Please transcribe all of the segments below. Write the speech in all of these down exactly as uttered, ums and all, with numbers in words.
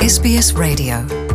S B S Radio.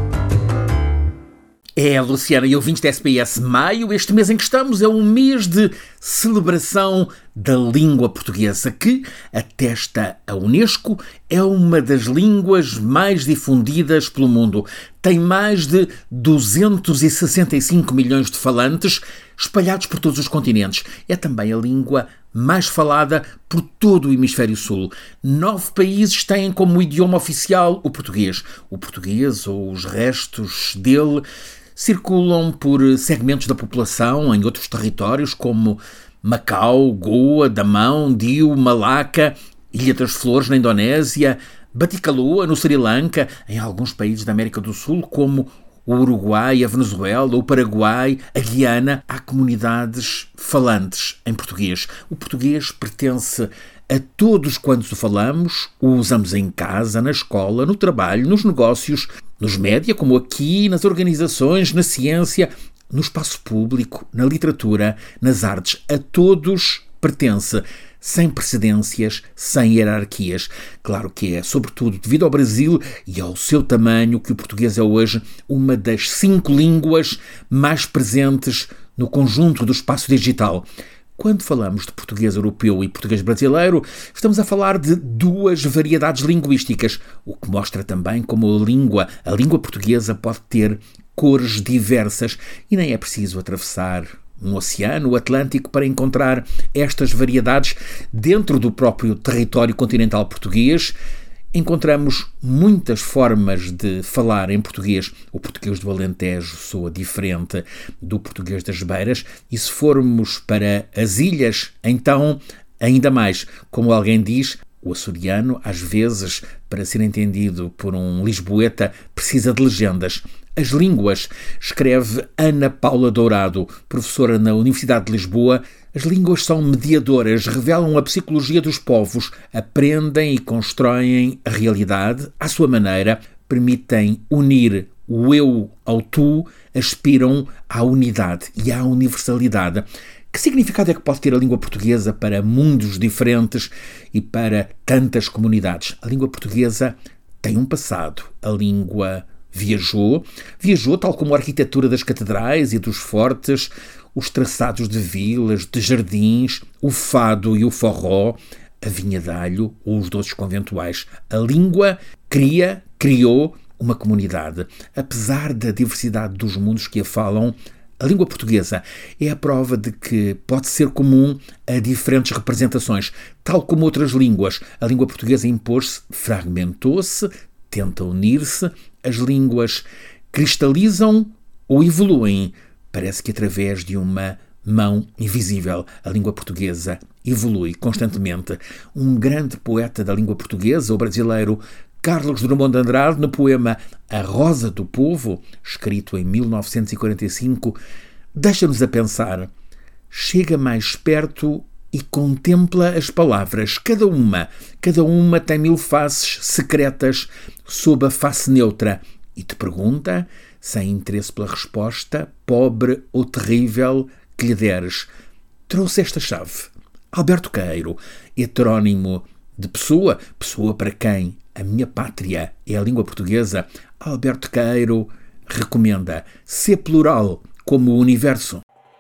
É, Luciana e ouvintes da S B S, maio, este mês em que estamos, é um mês de celebração da língua portuguesa, que, atesta a Unesco, é uma das línguas mais difundidas pelo mundo. Tem mais de duzentos e sessenta e cinco milhões de falantes, espalhados por todos os continentes. É também a língua mais falada por todo o Hemisfério Sul. Nove países têm como idioma oficial o português. O português, ou os restos dele, circulam por segmentos da população em outros territórios como Macau, Goa, Damão, Diu, Malaca, Ilha das Flores na Indonésia, Batticaloa no Sri Lanka, em alguns países da América do Sul como o Uruguai, a Venezuela, o Paraguai, a Guiana. Há comunidades falantes em português. O português pertence a todos quantos o falamos, o usamos em casa, na escola, no trabalho, nos negócios, nos média, como aqui, nas organizações, na ciência, no espaço público, na literatura, nas artes. A todos pertence, sem precedências, sem hierarquias. Claro que é, sobretudo devido ao Brasil e ao seu tamanho, que o português é hoje uma das cinco línguas mais presentes no conjunto do espaço digital. Quando falamos de português europeu e português brasileiro, estamos a falar de duas variedades linguísticas, o que mostra também como a língua, a língua portuguesa pode ter cores diversas e nem é preciso atravessar um oceano, o Atlântico, para encontrar estas variedades dentro do próprio território continental português. Encontramos muitas formas de falar em português. O português do Alentejo soa diferente do português das Beiras e, se formos para as ilhas, então ainda mais. Como alguém diz, o açoriano, às vezes, para ser entendido por um lisboeta, precisa de legendas. As línguas, escreve Ana Paula Dourado, professora na Universidade de Lisboa. As línguas são mediadoras, revelam a psicologia dos povos, aprendem e constroem a realidade à sua maneira, permitem unir o eu ao tu, aspiram à unidade e à universalidade. Que significado é que pode ter a língua portuguesa para mundos diferentes e para tantas comunidades? A língua portuguesa tem um passado. A língua viajou, viajou tal como a arquitetura das catedrais e dos fortes, os traçados de vilas, de jardins, o fado e o forró, a vinha de alho ou os doces conventuais. A língua cria, criou uma comunidade. Apesar da diversidade dos mundos que a falam, a língua portuguesa é a prova de que pode ser comum a diferentes representações. Tal como outras línguas, a língua portuguesa impôs-se, fragmentou-se, tenta unir-se. As línguas cristalizam ou evoluem. Parece que através de uma mão invisível. A língua portuguesa evolui constantemente. Um grande poeta da língua portuguesa, o brasileiro Carlos Drummond de Andrade, no poema A Rosa do Povo, escrito em mil novecentos e quarenta e cinco, deixa-nos a pensar. Chega mais perto e contempla as palavras. Cada uma, cada uma tem mil faces secretas sob a face neutra e te pergunta, sem interesse pela resposta, pobre ou terrível, que lhe deres. Trouxe esta chave. Alberto Queiro, heterónimo de Pessoa, pessoa para quem a minha pátria é a língua portuguesa. Alberto Queiro recomenda ser plural como o universo.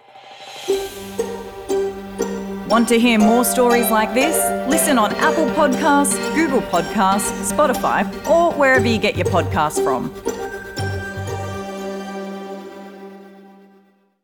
Want to hear more stories like this? Listen on Apple Podcasts, Google Podcasts, Spotify, or wherever you get your podcasts from.